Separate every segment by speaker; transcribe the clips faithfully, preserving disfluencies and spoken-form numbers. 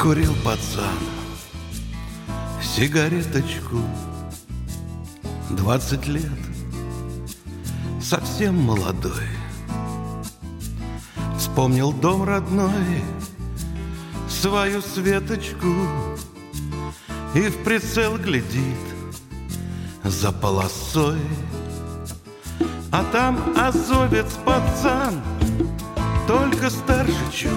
Speaker 1: Закурил пацан сигареточку. Двадцать лет, совсем молодой. Вспомнил дом родной, свою Светочку, и в прицел глядит за полосой. А там азовец пацан, только старше чуть,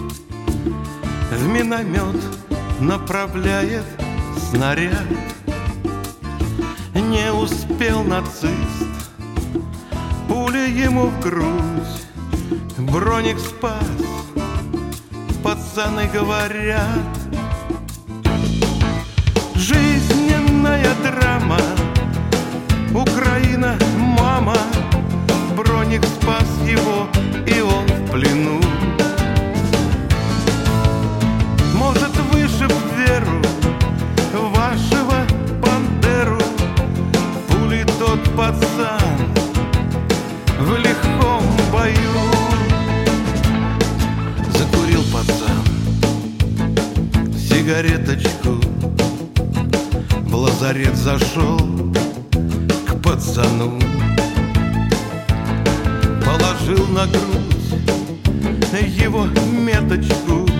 Speaker 1: в миномет направляет снаряд. Не успел нацист, пуля ему в грудь, броник спас, пацаны говорят. Жизненная драма, Украина, мама, броник спас его, и он в плену. Может, вышиб веру вашего Бандеру, пули тот пацан в лихом бою. Закурил пацан сигареточку, в лазарет зашел к пацану, положил на грудь его меточку